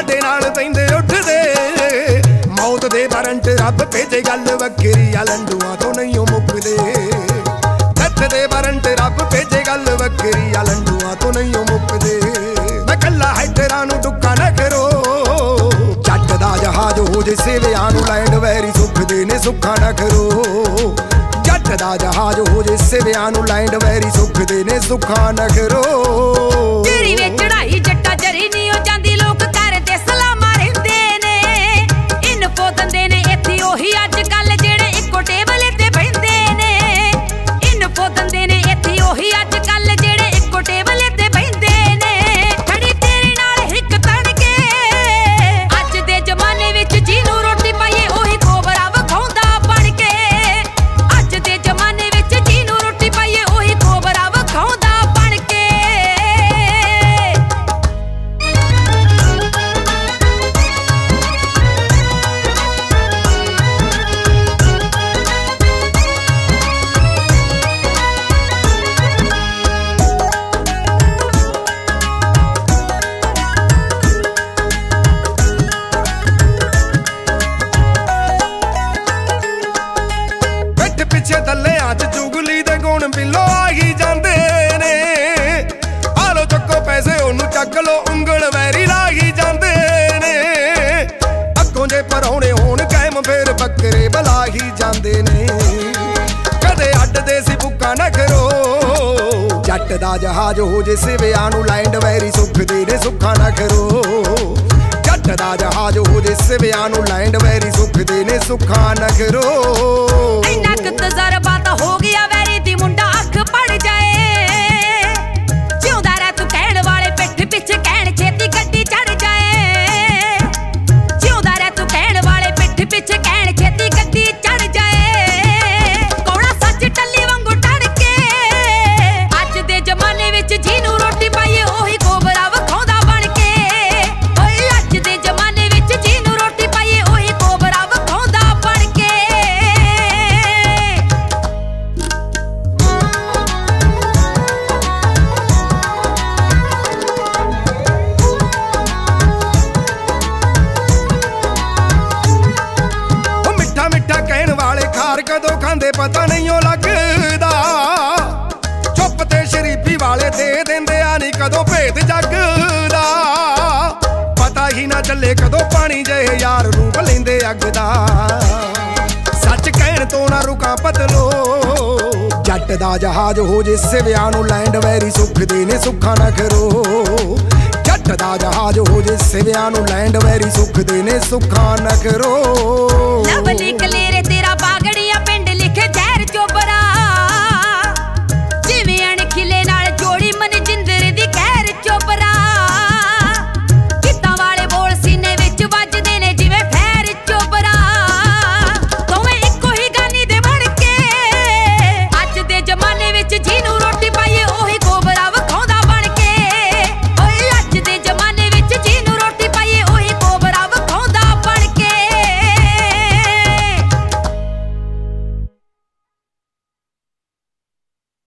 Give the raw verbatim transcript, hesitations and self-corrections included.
साडे नाल पैंदे उठदे मौत दे वारंट रब भेजे गल वखरी आ लंडुआं तो नहीं ओ मुकदे डेथ दे वारंट रब भेजे गल वखरी आ लंडुआं तो नहीं ओ मुकदे मैं कल्ला हैडरां नूं डुक्का ना करो जट दा जहाज हो जे सेवियां नूं लैंड वैरी सुखदे ने सुखा ना करो जट दा जहाज हो जे सेवियां नूं लैंड वैरी सुखदे ने सुखा ना करो तेरी वे चढ़ाई जट्टा जरी नहीं हो जांदी लोग करदे सलामा रहिंदे ने इनफो दंदे ने इत्थे ओही अज कल जेड़े इक्को टेबल ते बहिंदे ने इनफो दंदे ने इत्थे ओही अज कल जेड़े इक्को टेबल ते बहिंदे ने खड़ी तेरे नाल हिक तन के अज दे जमाने विच जिन्नू रोटी पाइए ओही खोबरा वखाउंदा बण के अज दे जमाने विच जिन्नू रोटी पाइए ओही खोबरा वखाउंदा बण के पिछे थले अज चुगली दे गुण बिलो आ ही जांदे ने आलो चक्को पैसे ओनू चक लो उंगल वैरी ला ही जांदे ने अगों जे परौणे होण कायम फेर बकरे बला ही जांदे ने कदे अड्डदे सी बुक्का ना करो जट दा जहाज हो जे सेवियां नूं लैंड वैरी सुखदे ने सुखा ना करो जट दा जहाज हो जे सेवियां नूं लैंड वैरी सुखदे ने सुखा ना करो तजर्बा तो हो गया वैरी दी मुंडा अख पड़ जाए जिउंदा रह तू कहण वाले पिठ पिछ कहण छेती गड्डी चढ़ जाए जिउंदा रह तू कहण वाले पिठ पिछ कहण छेती गड्डी चढ़ जाए कौड़ा सच टल्ली वांगू टड़ के अज दे जमाने विच जिन्नू रोटी पाइए ओही खोबरा वखाउंदा बण के ओए अज दे जमाने विच जिन्नू रोटी पाइए ओही खोबरा वखाउंदा बण के कदों खांदे पता नहीं ओ लगदा चुप ते शरीफी वाले दे देंदे आ नहीं कदों भेद जगदा पता ही ना चले कदों पानी जहे यार रूप लेंदे अग दा सच कहण तो ना रुका पतलो जट दा जहाज हो जे सेवियां नूं लैंड वैरी सुखदे ने सुखा ना करो जट दा जहाज हो जे सेवियां नूं लैंड वैरी सुखदे ने सुखा ना करो लवली कले